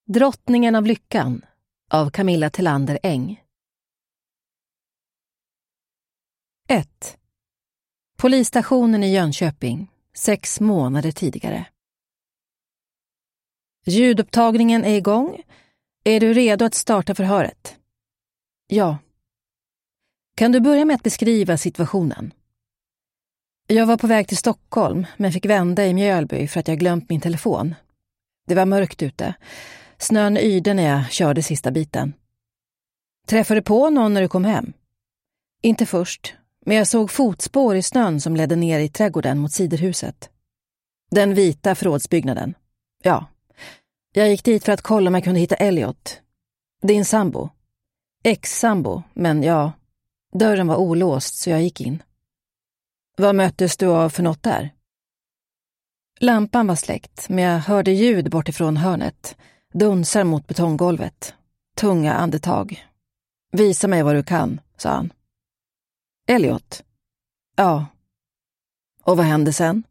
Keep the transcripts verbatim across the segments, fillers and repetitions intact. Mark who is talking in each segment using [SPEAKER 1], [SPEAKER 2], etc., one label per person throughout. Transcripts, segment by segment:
[SPEAKER 1] Drottningen av lyckan av Camilla Tillander Eng. ett. Polisstationen i Jönköping, sex månader tidigare. Ljudupptagningen är igång. Är du redo att starta förhöret? Ja. Kan du börja med att beskriva situationen? Jag var på väg till Stockholm men fick vända i Mjölby för att jag glömt min telefon. Det var mörkt ute. Snön yrde när jag körde sista biten. Träffade du på någon när du kom hem? Inte först, men jag såg fotspår i snön som ledde ner i trädgården mot siderhuset. Den vita förrådsbyggnaden. Ja. Jag gick dit för att kolla om jag kunde hitta Elliot. Din sambo. Ex-sambo, men ja. Dörren var olåst så jag gick in. Vad möttes du av för något där? Lampan var släckt, men jag hörde ljud bortifrån hörnet. Dunsar mot betonggolvet. Tunga andetag. Visa mig vad du kan, sa han. Elliot? Ja. Och vad hände sen?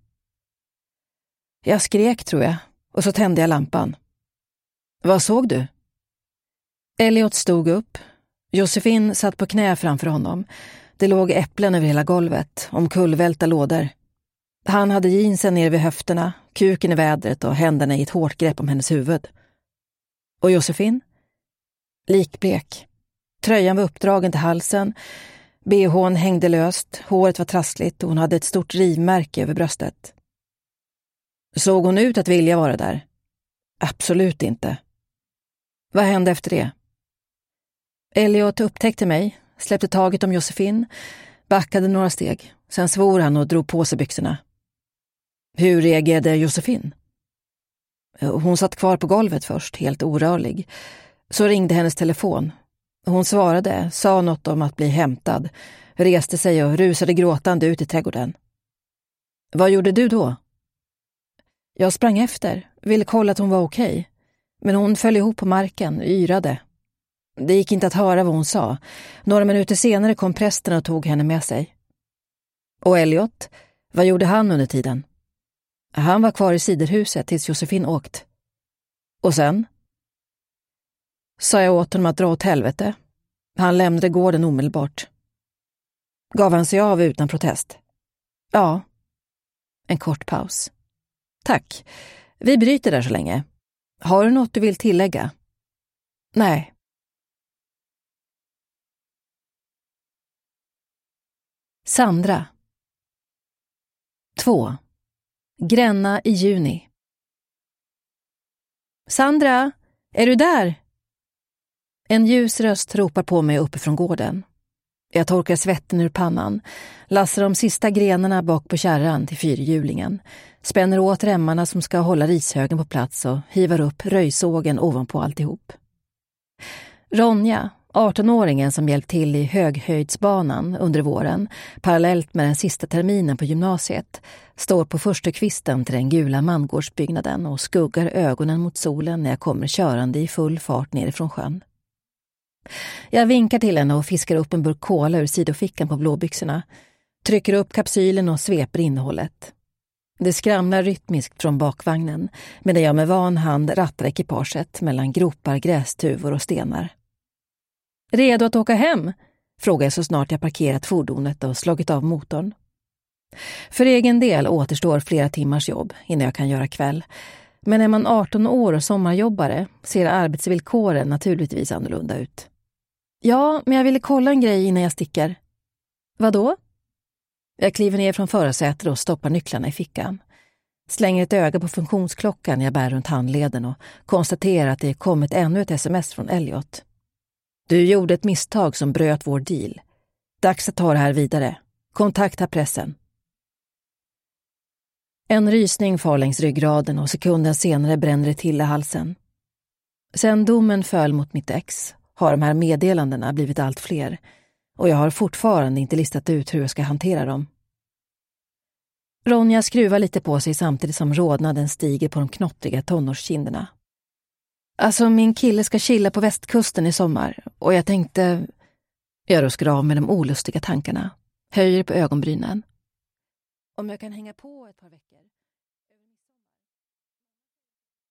[SPEAKER 1] Jag skrek, tror jag, och så tände jag lampan. Vad såg du? Elliot stod upp. Josefin satt på knä framför honom. Det låg äpplen över hela golvet, omkullvälta lådor. Han hade jeansen ner vid höfterna, kuken i vädret och händerna i ett hårt grepp om hennes huvud. Och Josefin? Likblek. Tröjan var uppdragen till halsen, B H:n hängde löst, håret var trassligt och hon hade ett stort rivmärke över bröstet. Såg hon ut att vilja vara där? Absolut inte. Vad hände efter det? Elliot upptäckte mig, släppte taget om Josefin, backade några steg. Sen svor han och drog på sig byxorna. Hur reagerade Josefin? Hon satt kvar på golvet först, helt orörlig. Så ringde hennes telefon. Hon svarade, sa något om att bli hämtad, reste sig och rusade gråtande ut i trädgården. Vad gjorde du då? Jag sprang efter, ville kolla att hon var okej. Men hon föll ihop på marken, yrade. Det gick inte att höra vad hon sa. Några minuter senare kom prästen och tog henne med sig. Och Elliot, vad gjorde han under tiden? Han var kvar i siderhuset tills Josefin åkt. Och sen? Sa jag åt honom att dra åt helvete. Han lämnade gården omedelbart. Gav han sig av utan protest? Ja. En kort paus. Tack. Vi bryter där så länge. Har du något du vill tillägga? Nej. Sandra. två. Gränna i juni. Sandra, är du där? En ljus röst ropar på mig uppifrån gården. Jag torkar svetten ur pannan, lassar de sista grenarna bak på kärran till fyrhjulingen, spänner åt remmarna som ska hålla rishögen på plats och hivar upp röjsågen ovanpå alltihop. Ronja, artonåringen som hjälpt till i höghöjdsbanan under våren, parallellt med den sista terminen på gymnasiet, står på första kvisten till den gula mangårdsbyggnaden och skuggar ögonen mot solen när jag kommer körande i full fart nerifrån sjön. Jag vinkar till henne och fiskar upp en burk kola ur sidofickan på blåbyxorna, trycker upp kapsylen och sveper innehållet. Det skramlar rytmiskt från bakvagnen medan jag med van hand rattar ekipaget mellan gropar, grästuvor och stenar. Redo att åka hem? Frågar jag så snart jag parkerat fordonet och slagit av motorn. För egen del återstår flera timmars jobb innan jag kan göra kväll. Men är man arton år och sommarjobbare ser arbetsvillkoren naturligtvis annorlunda ut. Ja, men jag ville kolla en grej innan jag sticker. Vadå? Jag kliver ner från förarsätet och stoppar nycklarna i fickan. Slänger ett öga på funktionsklockan jag bär runt handleden och konstaterar att det kommit ännu ett sms från Elliot. Du gjorde ett misstag som bröt vår deal. Dags att ta det här vidare. Kontakta pressen. En rysning far längs ryggraden och sekunden senare bränner det till i halsen. Sen domen föll mot mitt ex har de här meddelandena blivit allt fler och jag har fortfarande inte listat ut hur jag ska hantera dem. Ronja skruvar lite på sig samtidigt som rodnaden stiger på de knottriga tonårskinderna. Alltså min kille ska chilla på västkusten i sommar och jag tänkte... Jag ruskar av med de olustiga tankarna. Höjer på ögonbrynen. Om jag kan hänga på ett par veckor...